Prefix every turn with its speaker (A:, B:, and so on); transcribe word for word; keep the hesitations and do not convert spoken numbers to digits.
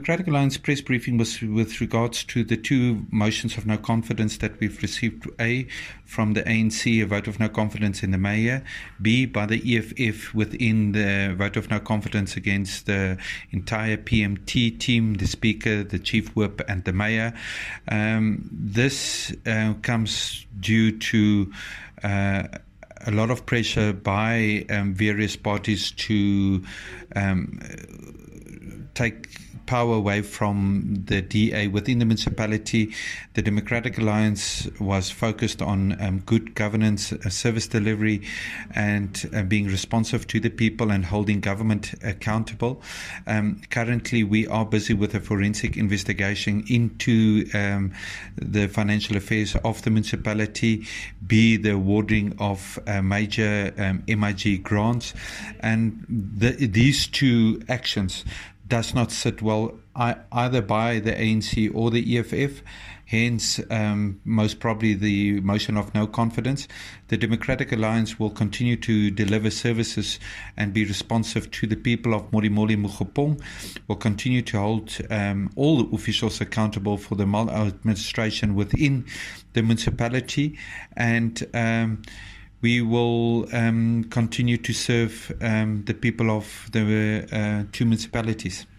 A: Democratic Alliance press briefing was with regards to the two motions of no confidence that we've received. A, from the A N C, a vote of no confidence in the mayor. B, by the E F F within the vote of no confidence against the entire P M T team, the Speaker, the Chief Whip and the Mayor. Um, this uh, comes due to uh, a lot of pressure by um, various parties to um, take power away from the D A within the municipality. The Democratic Alliance was focused on um, good governance, uh, service delivery, and uh, being responsive to the people and holding government accountable. Um, currently, we are busy with a forensic investigation into um, the financial affairs of the municipality, be the awarding of uh, major um, M I G grants, and the, these two actions does not sit well either by the A N C or the E F F, hence um, most probably the motion of no confidence. The Democratic Alliance will continue to deliver services and be responsive to the people of Modimolle Mokgopong. Will continue to hold um, all the officials accountable for the maladministration within the municipality, and um, we will um, continue to serve um, the people of the uh, two municipalities.